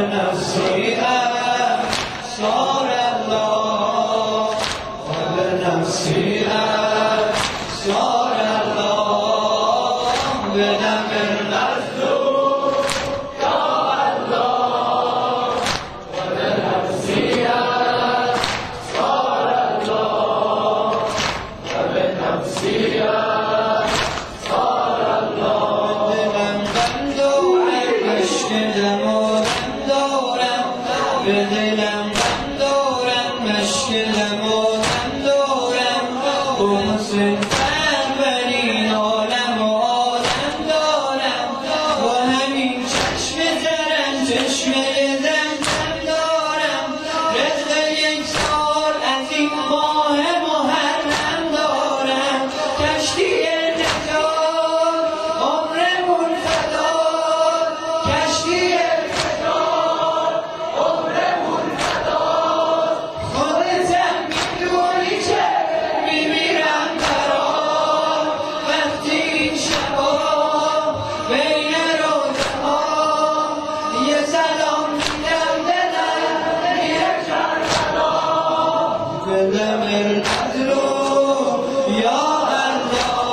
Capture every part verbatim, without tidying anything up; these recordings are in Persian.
وبنفسي أسرار الله وبنفسي أسرار الله بدم المظلوم يا الله وبنفسي أسرار الله وبنفسي أسرار الله بدم بندورم مشکلم و بندورم بدلم بندورم مشکلم و بندورم بمسن فربرین عالم و آدم دارم با همین چشم زرم چشم دم دم دارم رزق یک سال از این ماه محرم دارم کشتی نجات عمرمون فدا کشتی نجات عمرمون فدا خودتم میدونی که میمیرم برات وقتی این شبا بین روزه ها یه سلام میدم دلم میره کربلا بدم المظلوم یا الله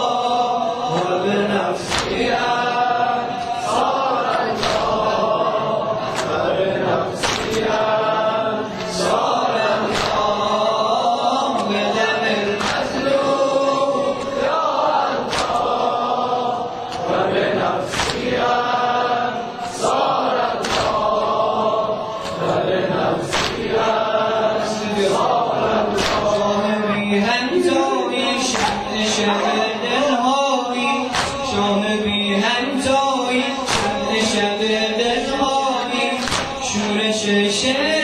وبنفسی أسرار الله وبنفسی أسرار الله بدم المظلوم یا الله وبنفسی أسرار الله وبنفسی أسرار الله بی همتایی شب شب دلهایی شاه بی همتایی شب شب دلهایی شورش شعر